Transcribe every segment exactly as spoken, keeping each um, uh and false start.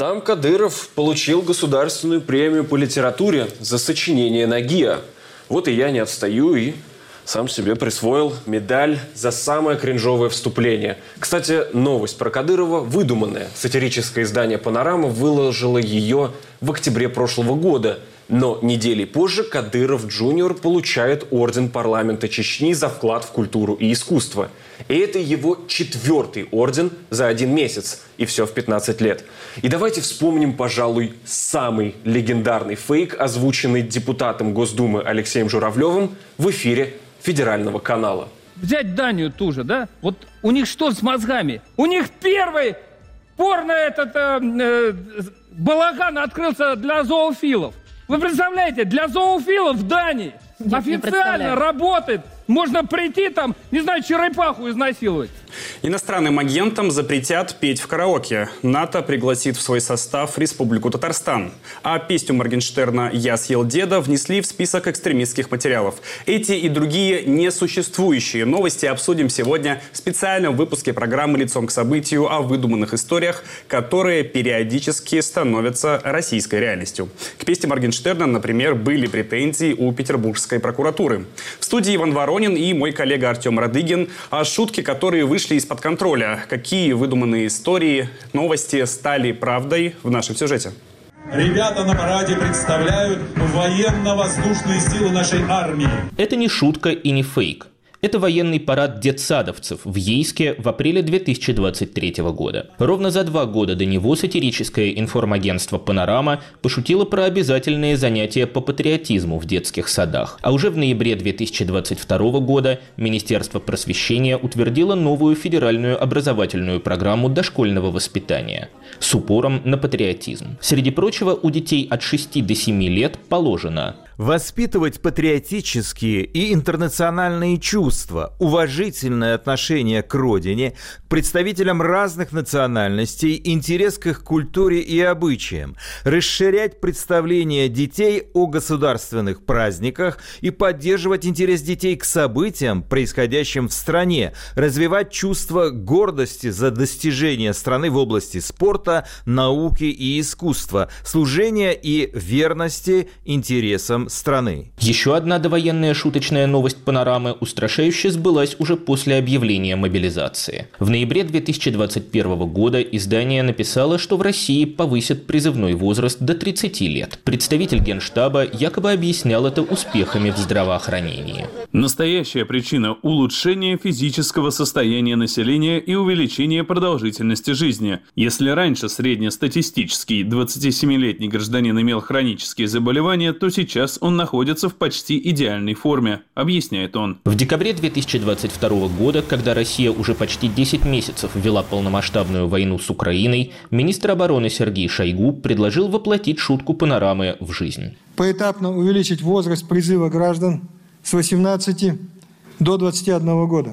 Да, Кадыров получил государственную премию по литературе за сочинение «Нагия». Вот и я не отстаю и сам себе присвоил медаль за самое кринжовое вступление. Кстати, новость про Кадырова выдуманная. Сатирическое издание «Панорама» выложило ее в октябре прошлого года. Но недели позже Кадыров Джуниор получает орден парламента Чечни за вклад в культуру и искусство. И это его четвертый орден за один месяц. И все в пятнадцать лет. И давайте вспомним, пожалуй, самый легендарный фейк, озвученный депутатом Госдумы Алексеем Журавлевым в эфире федерального канала. Взять Данию ту же, да? Вот у них что с мозгами? У них первый порно этот э, э, балаган открылся для зоофилов. Вы представляете, для зоофилов в Дании Нет, официально работает. Можно прийти там, не знаю, черепаху изнасиловать. Иностранным агентам запретят петь в караоке. НАТО пригласит в свой состав Республику Татарстан. А песню Моргенштерна «Я съел деда» внесли в список экстремистских материалов. Эти и другие несуществующие новости обсудим сегодня в специальном выпуске программы «Лицом к событию» о выдуманных историях, которые периодически становятся российской реальностью. К песне Моргенштерна, например, были претензии у петербургской прокуратуры. В студии Иван Воронин и мой коллега Артем Радыгин. А шутки, которые вышли из-под контроля. Какие выдуманные истории, новости стали правдой в нашем сюжете. Ребята на параде представляют военно-воздушные силы нашей армии. Это не шутка и не фейк. Это военный парад детсадовцев в Ейске в апреле две тысячи двадцать третьего года. Ровно за два года до него сатирическое информагентство «Панорама» пошутило про обязательные занятия по патриотизму в детских садах. А уже в ноябре две тысячи двадцать второго года Министерство просвещения утвердило новую федеральную образовательную программу дошкольного воспитания с упором на патриотизм. Среди прочего, у детей от шести до семи лет положено воспитывать патриотические и интернациональные чувства, уважительное отношение к родине, к представителям разных национальностей, интерес к их культуре и обычаям, расширять представления детей о государственных праздниках и поддерживать интерес детей к событиям, происходящим в стране, развивать чувство гордости за достижения страны в области спорта, науки и искусства, служения и верности интересам страны. Еще одна довоенная шуточная новость «Панорамы» устрашающе сбылась уже после объявления мобилизации. В ноябре две тысячи двадцать первого года издание написало, что в России повысят призывной возраст до тридцати лет. Представитель Генштаба якобы объяснял это успехами в здравоохранении. Настоящая причина – улучшение физического состояния населения и увеличение продолжительности жизни. Если раньше среднестатистический двадцатисемилетний гражданин имел хронические заболевания, то сейчас он находится в почти идеальной форме, объясняет он. В декабре две тысячи двадцать второго года, когда Россия уже почти десять месяцев вела полномасштабную войну с Украиной, министр обороны Сергей Шойгу предложил воплотить шутку «Панорамы» в жизнь. Поэтапно увеличить возраст призыва граждан с восемнадцати до двадцати одного года,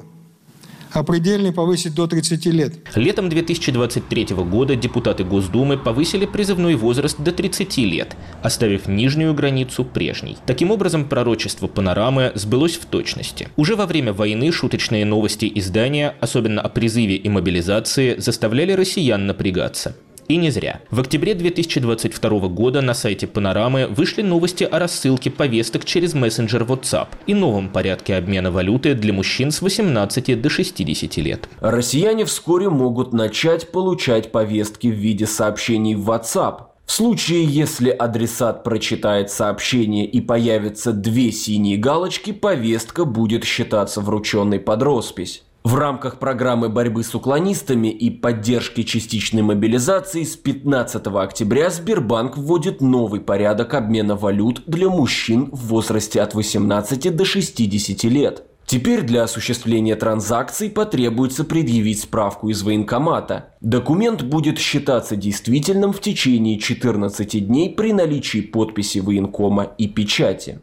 а предельный повысить до тридцати лет. Летом две тысячи двадцать третьего года депутаты Госдумы повысили призывной возраст до тридцати лет, оставив нижнюю границу прежней. Таким образом, пророчество «Панорамы» сбылось в точности. Уже во время войны шуточные новости издания, особенно о призыве и мобилизации, заставляли россиян напрягаться. И не зря. В октябре две тысячи двадцать второго года на сайте «Панорамы» вышли новости о рассылке повесток через мессенджер WhatsApp и новом порядке обмена валюты для мужчин с восемнадцати до шестидесяти лет. Россияне вскоре могут начать получать повестки в виде сообщений в WhatsApp. В случае, если адресат прочитает сообщение и появятся две синие галочки, повестка будет считаться врученной под роспись. В рамках программы борьбы с уклонистами и поддержки частичной мобилизации с пятнадцатого октября Сбербанк вводит новый порядок обмена валют для мужчин в возрасте от восемнадцати до шестидесяти лет. Теперь для осуществления транзакций потребуется предъявить справку из военкомата. Документ будет считаться действительным в течение четырнадцати дней при наличии подписи военкома и печати.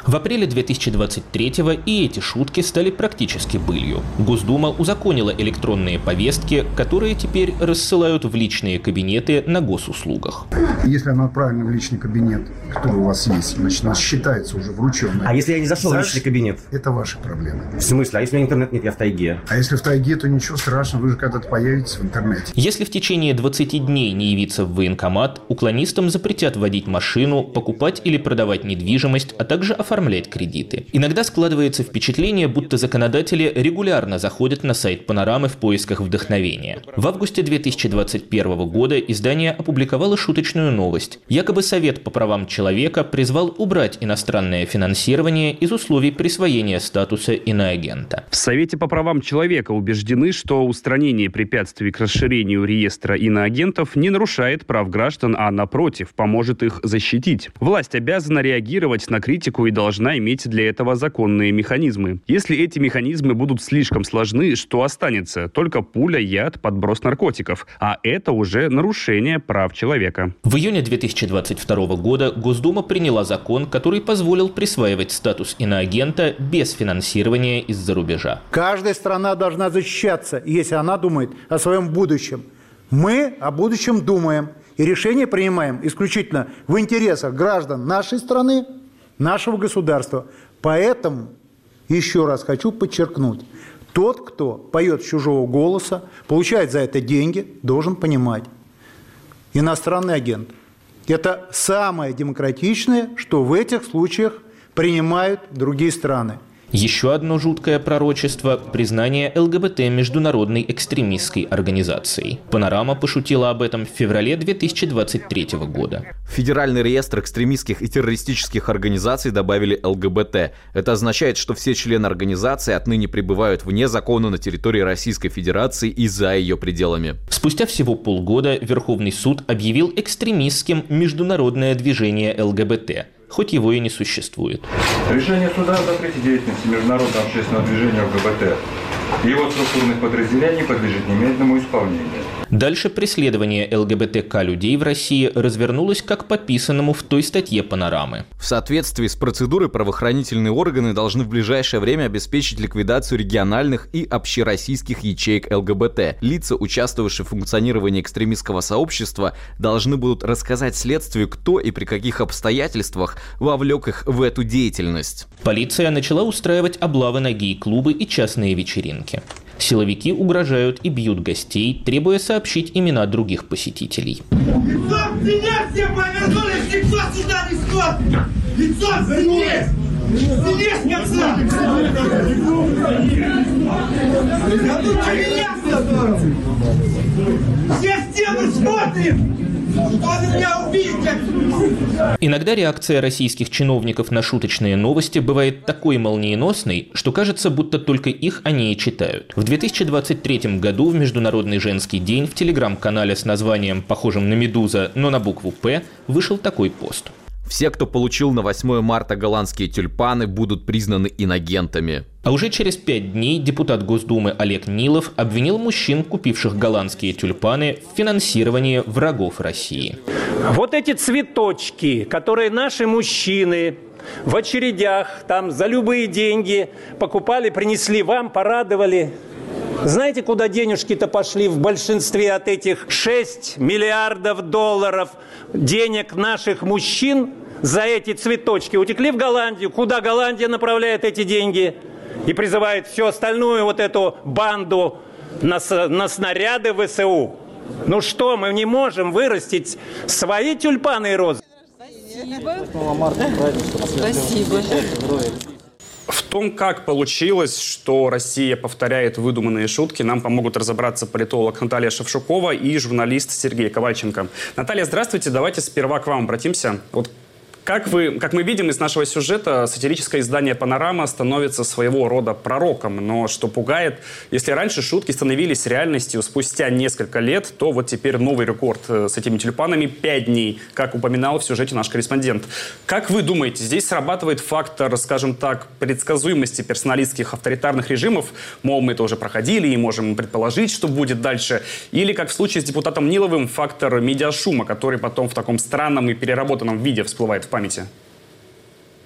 В апреле две тысячи двадцать третьего и эти шутки стали практически былью. Госдума узаконила электронные повестки, которые теперь рассылают в личные кабинеты на госуслугах. Если она отправлена в личный кабинет, который у вас есть, значит, она считается уже врученной. А если я не зашел в личный кабинет? Это ваши проблемы. В смысле? А если у меня интернет нет, я в тайге? А если в тайге, то ничего страшного, вы же когда-то появитесь в интернете. Если в течение двадцати дней не явиться в военкомат, уклонистам запретят водить машину, покупать или продавать недвижимость, а также оформлять кредиты. Иногда складывается впечатление, будто законодатели регулярно заходят на сайт «Панорамы» в поисках вдохновения. В августе две тысячи двадцать первого года издание опубликовало шуточную новость. Якобы Совет по правам человека призвал убрать иностранное финансирование из условий присвоения статуса иноагента. В Совете по правам человека убеждены, что устранение препятствий к расширению реестра иноагентов не нарушает прав граждан, а напротив, поможет их защитить. Власть обязана реагировать на критику и должна иметь для этого законные механизмы. Если эти механизмы будут слишком сложны, что останется? Только пуля, яд, подброс наркотиков. А это уже нарушение прав человека. В июне две тысячи двадцать второго года Госдума приняла закон, который позволил присваивать статус иноагента без финансирования из-за рубежа. Каждая страна должна защищаться, если она думает о своем будущем. Мы о будущем думаем и решения принимаем исключительно в интересах граждан нашей страны, нашего государства. Поэтому, еще раз хочу подчеркнуть, тот, кто поет с чужого голоса, получает за это деньги, должен понимать. Иностранный агент. Это самое демократичное, что в этих случаях принимают другие страны. Еще одно жуткое пророчество – признание ЛГБТ международной экстремистской организацией. «Панорама» пошутила об этом в феврале две тысячи двадцать третьего года. В Федеральный реестр экстремистских и террористических организаций добавили ЛГБТ. Это означает, что все члены организации отныне пребывают вне закона на территории Российской Федерации и за ее пределами. Спустя всего полгода Верховный суд объявил экстремистским международное движение ЛГБТ, хоть его и не существует. Решение суда о запрете деятельности международного общественного движения ЛГБТ и его структурных подразделений подлежит немедленному исполнению. Дальше преследование ЛГБТК людей в России развернулось как по писанному в той статье «Панорамы». В соответствии с процедурой правоохранительные органы должны в ближайшее время обеспечить ликвидацию региональных и общероссийских ячеек ЛГБТ. Лица, участвовавшие в функционировании экстремистского сообщества, должны будут рассказать следствию, кто и при каких обстоятельствах вовлек их в эту деятельность. Полиция начала устраивать облавы на гей-клубы и частные вечеринки. Силовики угрожают и бьют гостей, требуя сообщить имена других посетителей. Лицом меня все повернулись, никто сюда не смотрит! Лицом сильнее! Сильнее, отца! Я тут на меня смотрю! Все в стену смотрим! Иногда реакция российских чиновников на шуточные новости бывает такой молниеносной, что кажется, будто только их они и читают. В две тысячи двадцать третьем году в Международный женский день в телеграм-канале с названием, похожим на «Медуза», но на букву «П», вышел такой пост. Все, кто получил на восьмое марта голландские тюльпаны, будут признаны инагентами. А уже через пять дней депутат Госдумы Олег Нилов обвинил мужчин, купивших голландские тюльпаны, в финансировании врагов России. Вот эти цветочки, которые наши мужчины в очередях там за любые деньги покупали, принесли вам, порадовали. Знаете, куда денежки-то пошли в большинстве от этих шесть миллиардов долларов денег наших мужчин за эти цветочки? Утекли в Голландию. Куда Голландия направляет эти деньги? И призывает всю остальную вот эту банду на, на снаряды ВСУ. Ну что, мы не можем вырастить свои тюльпаны и розы? Спасибо. В том, как получилось, что Россия повторяет выдуманные шутки, нам помогут разобраться политолог Наталья Шевчукова и журналист Сергей Ковальченко. Наталья, здравствуйте. Давайте сперва к вам обратимся. Вот Как, вы, как мы видим из нашего сюжета, сатирическое издание «Панорама» становится своего рода пророком. Но что пугает, если раньше шутки становились реальностью спустя несколько лет, то вот теперь новый рекорд с этими тюльпанами – пять дней, как упоминал в сюжете наш корреспондент. Как вы думаете, здесь срабатывает фактор, скажем так, предсказуемости персоналистских авторитарных режимов? Мол, мы это уже проходили и можем предположить, что будет дальше. Или, как в случае с депутатом Ниловым, фактор медиашума, который потом в таком странном и переработанном виде всплывает в памяти?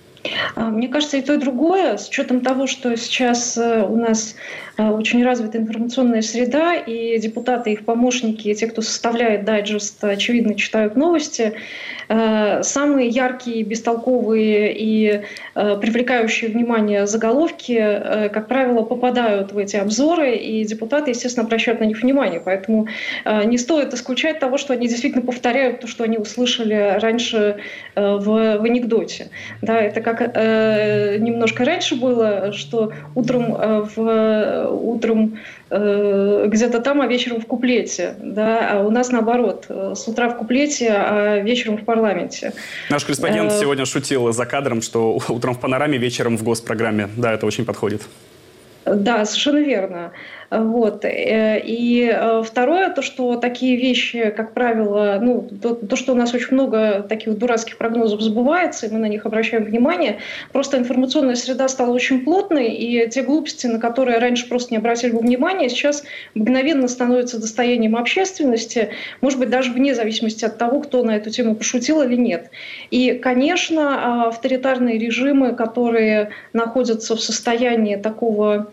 Мне кажется, и то, и другое, с учетом того, что сейчас у нас очень развита информационная среда, и депутаты, их помощники, и те, кто составляет дайджест, очевидно, читают новости. Самые яркие, бестолковые и привлекающие внимание заголовки, как правило, попадают в эти обзоры, и депутаты, естественно, обращают на них внимание. Поэтому не стоит исключать того, что они действительно повторяют то, что они услышали раньше в, в анекдоте. Да, это как э, немножко раньше было, что утром, э, в, утром э, где-то там, а вечером в куплете. Да, а у нас наоборот, с утра в куплете, а вечером в парламенте. Наш корреспондент э, сегодня шутил за кадром, что утром в панораме, вечером в госпрограмме. Да, это очень подходит. Да, совершенно верно. Вот. И второе, то, что такие вещи, как правило, ну, то, то, что у нас очень много таких дурацких прогнозов сбывается, и мы на них обращаем внимание, просто информационная среда стала очень плотной, и те глупости, на которые раньше просто не обратили бы внимания, сейчас мгновенно становятся достоянием общественности, может быть, даже вне зависимости от того, кто на эту тему пошутил или нет. И, конечно, авторитарные режимы, которые находятся в состоянии такого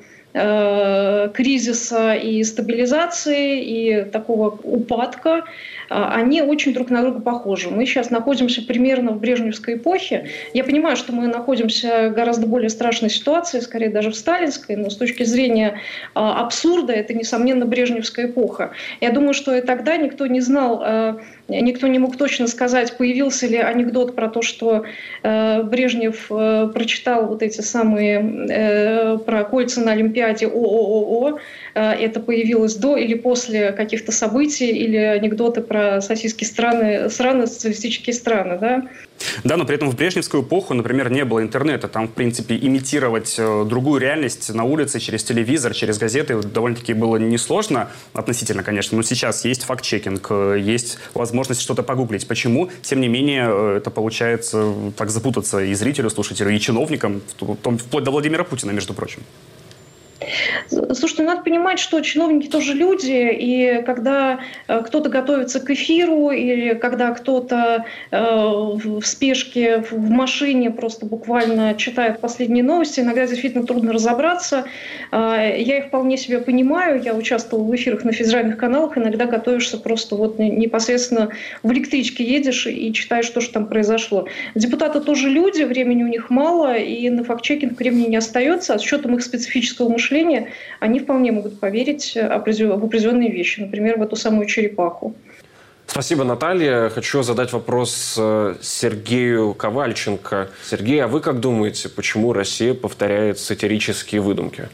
кризиса и стабилизации, и такого упадка, они очень друг на друга похожи. Мы сейчас находимся примерно в брежневской эпохе. Я понимаю, что мы находимся в гораздо более страшной ситуации, скорее даже в сталинской, но с точки зрения абсурда это, несомненно, брежневская эпоха. Я думаю, что и тогда никто не знал, никто не мог точно сказать, появился ли анекдот про то, что Брежнев прочитал вот эти самые про кольца на Олимпиаде ООО. Это появилось до или после каких-то событий, или анекдоты про сосиски страны, страны, социалистические страны, да? Да, но при этом в брежневскую эпоху, например, не было интернета. Там, в принципе, имитировать другую реальность на улице через телевизор, через газеты довольно-таки было несложно, относительно, конечно. Но сейчас есть факт-чекинг, есть возможность что-то погуглить. Почему, тем не менее, это получается так запутаться и зрителю, слушателю, и чиновникам, вплоть до Владимира Путина, между прочим? Слушайте, надо понимать, что чиновники тоже люди, и когда кто-то готовится к эфиру, или когда кто-то э, в спешке в машине просто буквально читает последние новости, иногда действительно трудно разобраться. Э, я их вполне себе понимаю, я участвовала в эфирах на федеральных каналах, иногда готовишься просто вот непосредственно в электричке едешь и читаешь то, что там произошло. Депутаты тоже люди, времени у них мало, и на факт-чекинг времени не остается, а с учетом их специфического мышления они вполне могут поверить в определенные вещи, например, в эту самую черепаху. Спасибо, Наталья. Хочу задать вопрос Сергею Ковальченко. Сергей, а вы как думаете, почему Россия повторяет сатирические выдумки?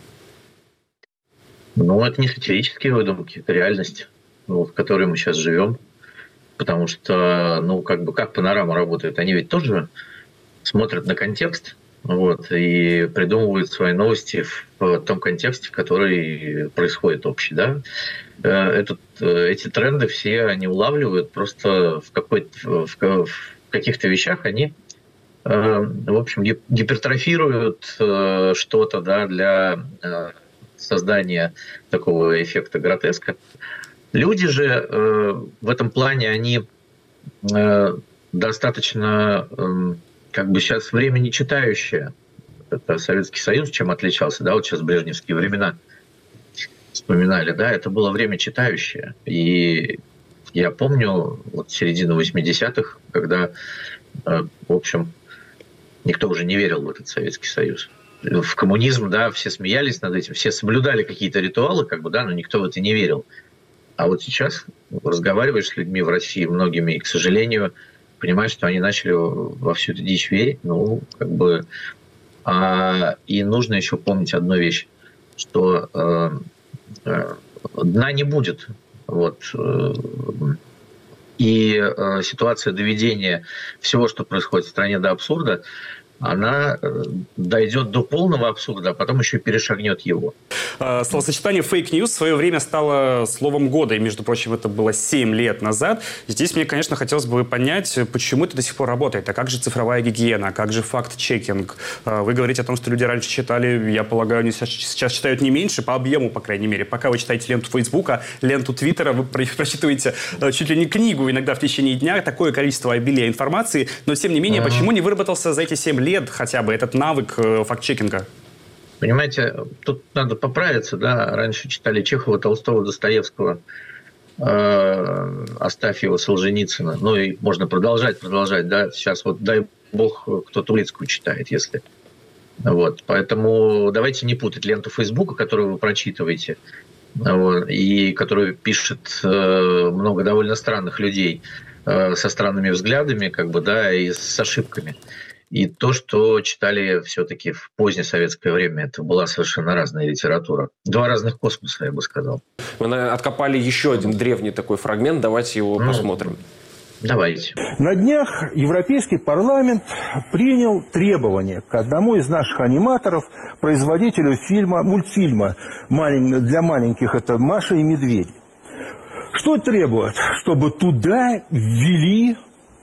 Ну, это не сатирические выдумки, это реальность, ну, в которой мы сейчас живем. Потому что, ну, как бы, как панорама работает? Они ведь тоже смотрят на контекст, вот, и придумывают свои новости в том контексте, в который происходит общий, да. Этот, эти тренды все они улавливают, просто в, какой-то, в, в каких-то вещах они, в общем, гипертрофируют что-то, да, для создания такого эффекта гротеска. Люди же в этом плане, они достаточно... как бы сейчас время не читающее. Это Советский Союз чем отличался, да, вот сейчас брежневские времена вспоминали, да, это было время читающее. И я помню вот середину восьмидесятых, когда, в общем, никто уже не верил в этот Советский Союз. В коммунизм, да, все смеялись над этим, все соблюдали какие-то ритуалы, как бы, да, но никто в это не верил. А вот сейчас разговариваешь с людьми в России, многими, и, к сожалению, понимаешь, что они начали во всю эту дичь верить, ну, как бы... А, и нужно еще помнить одну вещь, что э, э, дна не будет. Вот. Э, и э, ситуация доведения всего, что происходит в стране, до абсурда, она дойдет до полного абсурда, а потом еще перешагнет его. Словосочетание «фейк-ньюс» в свое время стало словом года, и, между прочим, это было семь лет назад. И здесь мне, конечно, хотелось бы понять, почему это до сих пор работает. А как же цифровая гигиена, а как же факт-чекинг? Вы говорите о том, что люди раньше читали, я полагаю, они сейчас читают не меньше, по объему, по крайней мере. Пока вы читаете ленту Фейсбука, ленту Твиттера, вы прочитываете чуть ли не книгу иногда в течение дня, такое количество обилия информации. Но, тем не менее, почему не выработался за эти семь лет лет хотя бы этот навык факт-чекинга? Понимаете, тут надо поправиться, да. Раньше читали Чехова, Толстого, Достоевского, э, Астафьева, Солженицына. Ну и можно продолжать, продолжать, да. Сейчас вот дай бог, кто Турецкую читает, если... Вот. Поэтому давайте не путать ленту Фейсбука, которую вы прочитываете, вот, и которую пишет э, много довольно странных людей э, со странными взглядами, как бы, да, и с ошибками. И то, что читали все-таки в позднее советское время, это была совершенно разная литература. Два разных космоса, я бы сказал. Мы откопали еще один древний такой фрагмент, давайте его ну, посмотрим. Давайте. На днях Европейский парламент принял требования к одному из наших аниматоров, производителю фильма, мультфильма для маленьких, это «Маша и медведь». Что требует? Чтобы туда ввели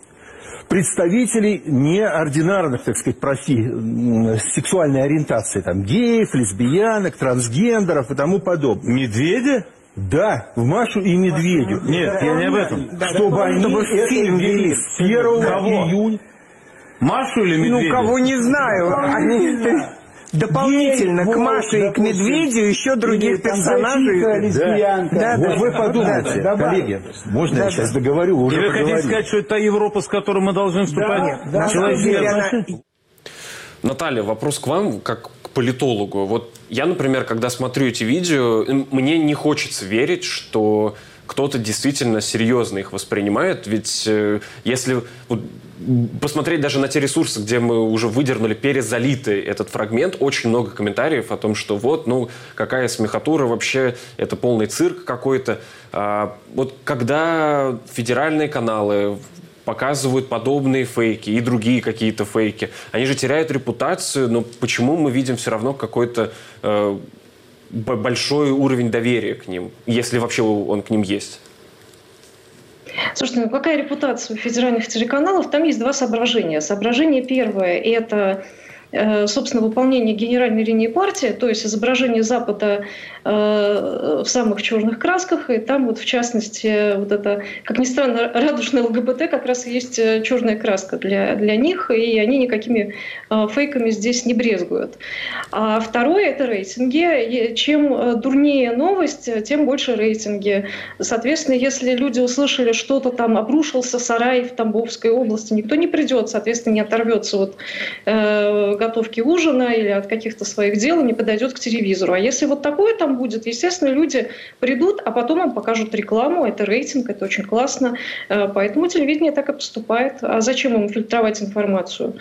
представителей неординарных, так сказать, профи, сексуальной ориентации, там, геев, лесбиянок, трансгендеров и тому подобное. Медведя? Да, в «Машу и медведю». Нет, я не об этом. Чтобы они это фильм ввели с первого июня. Машу или медведя? Ну, кого не знаю. Они... Дополнительно к Маше и к медведю еще других персонажей. Да. Да, да, вот вы подумайте, да, коллеги, можно да, я сейчас договорю? Вы уже хотите сказать, что это та Европа, с которой мы должны вступать? Да, да, да. Наталья, вопрос к вам, как к политологу. Вот я, например, когда смотрю эти видео, мне не хочется верить, что кто-то действительно серьезно их воспринимает. Ведь э, если вот, посмотреть даже на те ресурсы, где мы уже выдернули перезалитый этот фрагмент, очень много комментариев о том, что вот, ну, какая смехотура вообще, это полный цирк какой-то. А, вот когда федеральные каналы показывают подобные фейки и другие какие-то фейки, они же теряют репутацию, но почему мы видим все равно какой-то э, большой уровень доверия к ним, если вообще он к ним есть? Слушайте, ну какая репутация у федеральных телеканалов? Там есть два соображения. Соображение первое – это, собственно, выполнение генеральной линии партии, то есть изображение Запада в самых черных красках, и там вот в частности вот это, как ни странно, радужное ЛГБТ как раз и есть черная краска для, для них, и они никакими фейками здесь не брезгуют. А второе – это рейтинги. Чем дурнее новость, тем больше рейтинги. Соответственно, если люди услышали, что-то там обрушился сарай в Тамбовской области, никто не придет, соответственно, не оторвется от э, готовки ужина или от каких-то своих дел и не подойдет к телевизору. А если вот такое там будет, естественно, люди придут, а потом им покажут рекламу, это рейтинг, это очень классно. Поэтому телевидение так и поступает. А зачем им фильтровать информацию?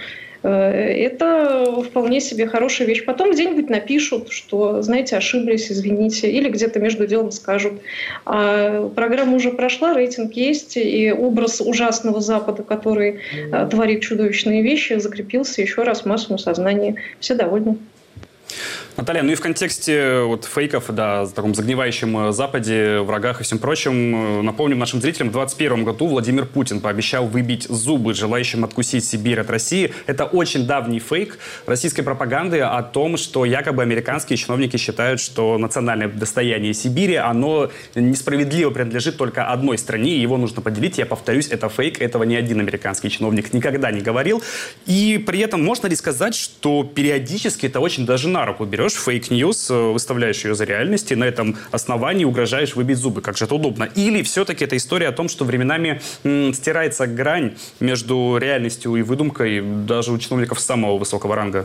Это вполне себе хорошая вещь. Потом где-нибудь напишут, что, знаете, ошиблись, извините, или где-то между делом скажут. А программа уже прошла, рейтинг есть, и образ ужасного Запада, который творит чудовищные вещи, закрепился еще раз в массовом сознании. Все довольны. Наталья, ну и в контексте вот фейков, да, о таком загнивающем Западе, врагах и всем прочем, напомним нашим зрителям, в двадцать первом году Владимир Путин пообещал выбить зубы желающим откусить Сибирь от России. Это очень давний фейк российской пропаганды о том, что якобы американские чиновники считают, что национальное достояние Сибири, оно несправедливо принадлежит только одной стране, и его нужно поделить. Я повторюсь, это фейк, этого ни один американский чиновник никогда не говорил. И при этом можно ли сказать, что периодически это очень даже на руку берешь фейк-ньюс, выставляешь ее за реальность, и на этом основании угрожаешь выбить зубы. Как же это удобно? Или все-таки это история о том, что временами м, стирается грань между реальностью и выдумкой даже у чиновников самого высокого ранга?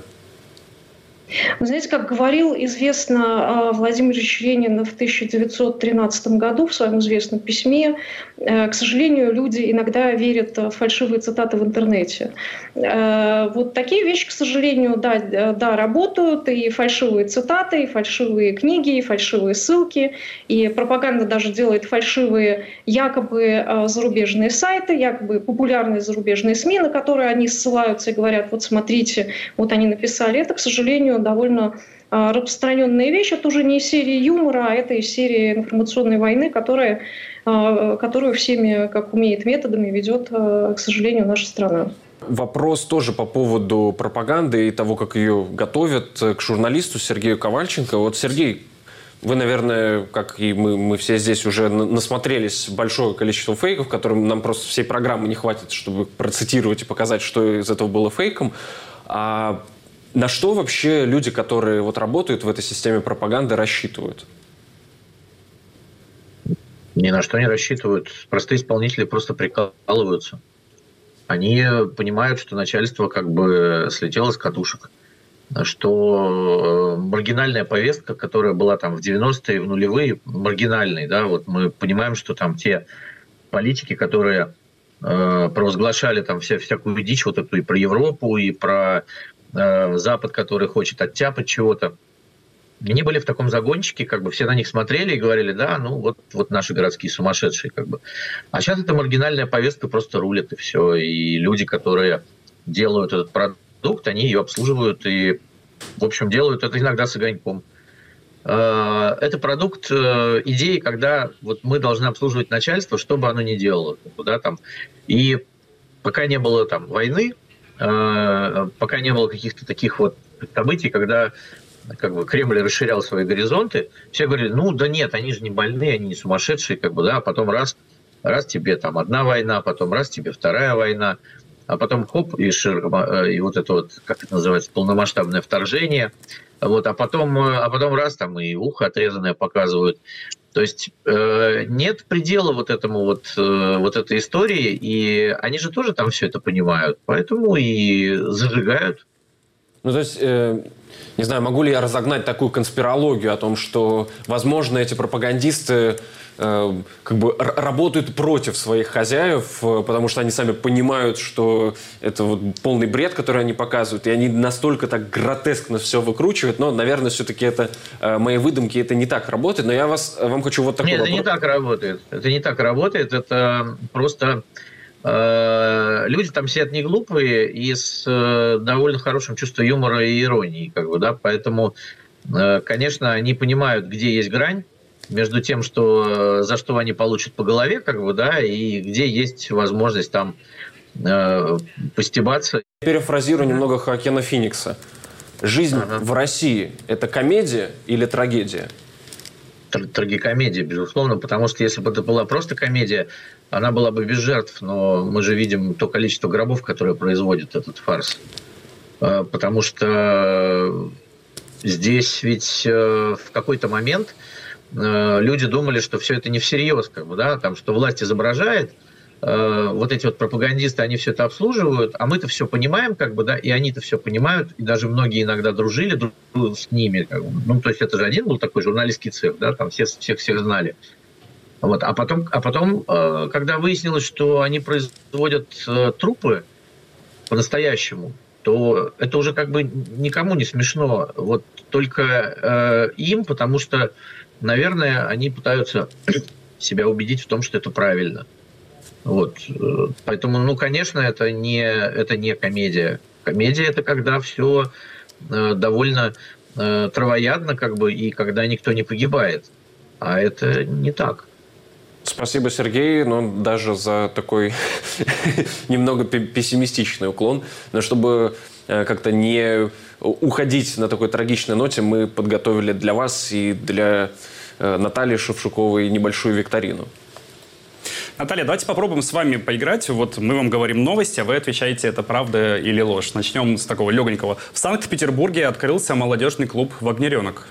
Вы знаете, как говорил известно Владимир Ильич Ленин в тысяча девятьсот тринадцатом году в своем известном письме, к сожалению, люди иногда верят в фальшивые цитаты в интернете. Вот такие вещи, к сожалению, да, да, работают, и фальшивые цитаты, и фальшивые книги, и фальшивые ссылки, и пропаганда даже делает фальшивые якобы зарубежные сайты, якобы популярные зарубежные СМИ, на которые они ссылаются и говорят, вот смотрите, вот они написали. Это, к сожалению, довольно распространенная вещь. Это уже не из серии юмора, а это из серии информационной войны, которая, которую всеми, как умеет, методами ведет, к сожалению, наша страна. Вопрос тоже по поводу пропаганды и того, как ее готовят, к журналисту Сергею Ковальченко. Вот, Сергей, вы, наверное, как и мы, мы все здесь уже насмотрелись большое количество фейков, которым нам просто всей программы не хватит, чтобы процитировать и показать, что из этого было фейком. А на что вообще люди, которые вот работают в этой системе пропаганды, рассчитывают? Ни на что не рассчитывают. Простые исполнители просто прикалываются. Они понимают, что начальство как бы слетело с катушек. Что маргинальная повестка, которая была там в девяностые, в нулевые, маргинальной, да, вот мы понимаем, что там те политики, которые э, провозглашали там вся, всякую дичь, вот эту и про Европу, и про э, Запад, который хочет оттяпать чего-то, они были в таком загончике, как бы все на них смотрели и говорили, да, ну вот, вот наши городские сумасшедшие, как бы. А сейчас эта маргинальная повестка просто рулит, и все. И люди, которые делают этот продукт, они ее обслуживают и, в общем, делают это иногда с огоньком. Это продукт идеи, когда вот мы должны обслуживать начальство, что бы оно ни делало. Да, там. И пока не было там войны, пока не было каких-то таких вот событий, когда как бы Кремль расширял свои горизонты, все говорили, ну да нет, они же не больные, они не сумасшедшие, как бы, да, а потом раз, раз тебе там одна война, потом раз тебе вторая война, а потом хоп, и, шир, и вот это вот, как это называется, полномасштабное вторжение, вот, а потом, а потом раз там и ухо отрезанное показывают. То есть э, нет предела вот этому вот, э, вот этой истории, и они же тоже там все это понимают, поэтому и зажигают. Ну, то есть, э, не знаю, могу ли я разогнать такую конспирологию о том, что, возможно, эти пропагандисты э, как бы работают против своих хозяев, э, потому что они сами понимают, что это вот полный бред, который они показывают, и они настолько так гротескно все выкручивают, но, наверное, все-таки это э, мои выдумки, это не так работает, но я вас, вам хочу вот такой Нет, вопрос. это не так работает, это не так работает, это просто... Люди там сидят не глупые и с довольно хорошим чувством юмора и иронии, как бы, да, поэтому, конечно, они понимают, где есть грань между тем, что за что они получат по голове, как бы, да, и где есть возможность там э, постебаться. Перефразирую немного Хоакина Феникса. Жизнь ага. в России – это комедия или трагедия? Трагикомедия, безусловно, потому что если бы это была просто комедия, она была бы без жертв, но мы же видим то количество гробов, которое производит этот фарс. Потому что здесь ведь в какой-то момент люди думали, что все это не всерьез, как бы, да, там, что власть изображает, вот эти вот пропагандисты, они все это обслуживают, а мы-то все понимаем, как бы, да, и они-то все понимают, и даже многие иногда дружили друг с ними, как бы. Ну, то есть это же один был такой журналистский цех, да, там все, всех всех знали. Вот. А потом, а потом, когда выяснилось, что они производят трупы по-настоящему, то это уже как бы никому не смешно, вот только им, потому что, наверное, они пытаются себя убедить в том, что это правильно. Вот. Поэтому, ну, конечно, это не, это не комедия. Комедия – это когда все э, довольно э, травоядно, как бы, и когда никто не погибает. А это не так. Спасибо, Сергей, но даже за такой немного пессимистичный уклон. Но чтобы как-то не уходить на такой трагичной ноте, мы подготовили для вас и для Натальи Шевчуковой небольшую викторину. Наталья, давайте попробуем с вами поиграть. Вот мы вам говорим новости, а вы отвечаете, это правда или ложь. Начнем с такого легонького. В Санкт-Петербурге открылся молодежный клуб «Вагнеренок».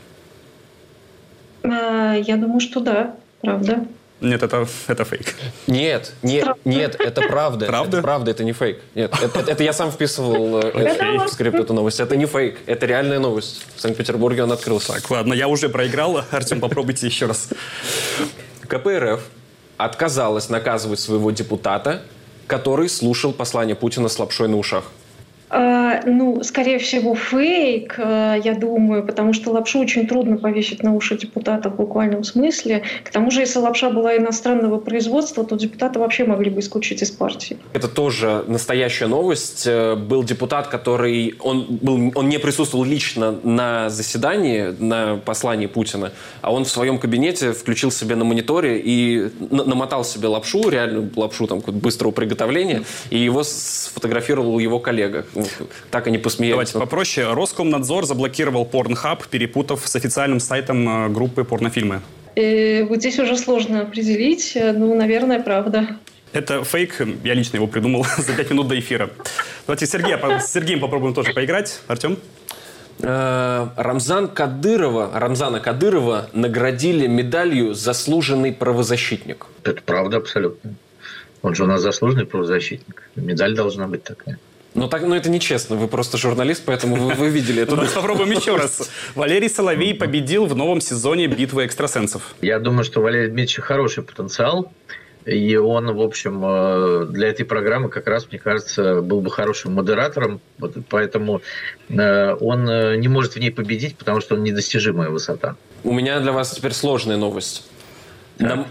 А, я думаю, что да, правда. Нет, это, это фейк. Нет, нет, нет, это правда. Правда? Это правда, это не фейк. Нет, это, это, это я сам вписывал в скрипт эту новость. Это не фейк, это реальная новость. В Санкт-Петербурге он открылся. Так, ладно, я уже проиграл. Артем, попробуйте еще раз. КПРФ отказалась наказывать своего депутата, который слушал послание Путина с лапшой на ушах. А, ну, скорее всего, фейк, я думаю, потому что лапшу очень трудно повесить на уши депутата в буквальном смысле. К тому же, если лапша была иностранного производства, то депутата вообще могли бы исключить из партии. Это тоже настоящая новость. Был депутат, который... Он, был, он не присутствовал лично на заседании, на послании Путина, а он в своем кабинете включил себе на мониторе и намотал себе лапшу, реальную лапшу там, быстрого приготовления, и его сфотографировал его коллега. Так они посмеялись. Давайте попроще. Роскомнадзор заблокировал Pornhub, перепутав с официальным сайтом группы порнофильмы. И вот здесь уже сложно определить. Ну, наверное, правда. Это фейк, я лично его придумал за пять минут до эфира. Давайте Сергей, с Сергеем попробуем тоже поиграть. Артем? Рамзан Кадырова, Рамзана Кадырова наградили медалью «Заслуженный правозащитник». Это правда абсолютно. Он же у нас заслуженный правозащитник. Медаль должна быть такая. Ну, так, ну это нечестно. Вы просто журналист, поэтому вы, вы видели это. Попробуем еще раз. Валерий Соловей победил в новом сезоне «Битвы экстрасенсов». Я думаю, что у Валерия Дмитриевича хороший потенциал. И он, в общем, для этой программы как раз, мне кажется, был бы хорошим модератором. Вот, поэтому он не может в ней победить, потому что он недостижимая высота. У меня для вас теперь сложная новость. На...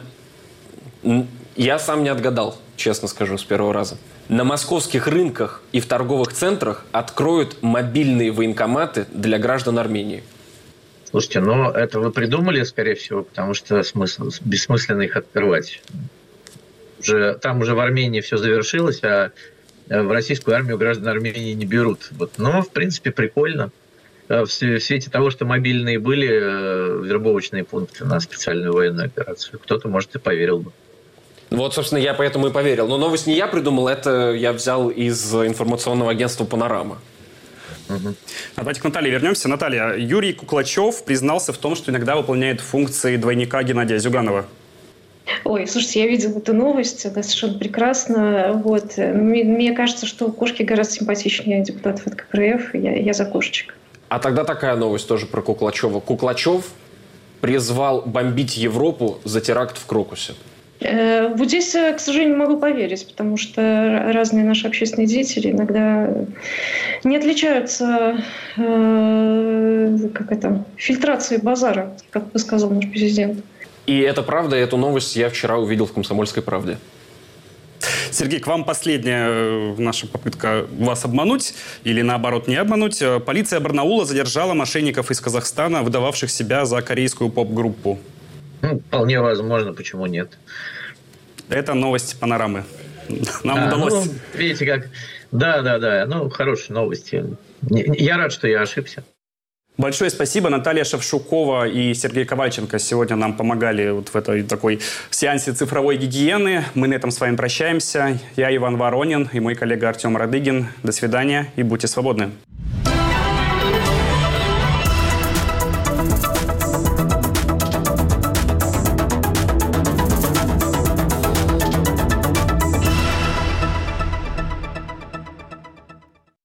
Я сам не отгадал, честно скажу, с первого раза. На московских рынках и в торговых центрах откроют мобильные военкоматы для граждан Армении. Слушайте, ну это вы придумали, скорее всего, потому что смысл, бессмысленно их открывать. Уже, там уже в Армении все завершилось, а в российскую армию граждан Армении не берут. Вот. Но, в принципе, прикольно. В свете того, что мобильные были вербовочные пункты на специальную военную операцию, кто-то, может, и поверил бы. Вот, собственно, я поэтому и поверил. Но новость не я придумал, это я взял из информационного агентства «Панорама». Угу. Давайте к Наталье вернемся. Наталья, Юрий Куклачев признался в том, что иногда выполняет функции двойника Геннадия Зюганова. Ой, слушайте, я видела эту новость, это совершенно прекрасно. Вот. Мне, мне кажется, что кошки гораздо симпатичнее депутатов от ка пэ эр эф, я, я за кошечек. А тогда такая новость тоже про Куклачева. Куклачев призвал бомбить Европу за теракт в Крокусе. Вот здесь, к сожалению, могу поверить, потому что разные наши общественные деятели иногда не отличаются э, как это, фильтрацией базара, как бы сказал наш президент. И это правда, эту новость я вчера увидел в «Комсомольской правде». Сергей, к вам последняя наша попытка вас обмануть или, наоборот, не обмануть. Полиция Барнаула задержала мошенников из Казахстана, выдававших себя за корейскую поп-группу. Ну, вполне возможно, почему нет. Это новость «Панорамы». Нам а, удалось. Ну, видите, как... Да, да, да. Ну, хорошие новости. Я рад, что я ошибся. Большое спасибо. Наталья Шевшукова и Сергей Ковальченко сегодня нам помогали вот в этой такой сеансе цифровой гигиены. Мы на этом с вами прощаемся. Я Иван Воронин и мой коллега Артем Радыгин. До свидания и будьте свободны.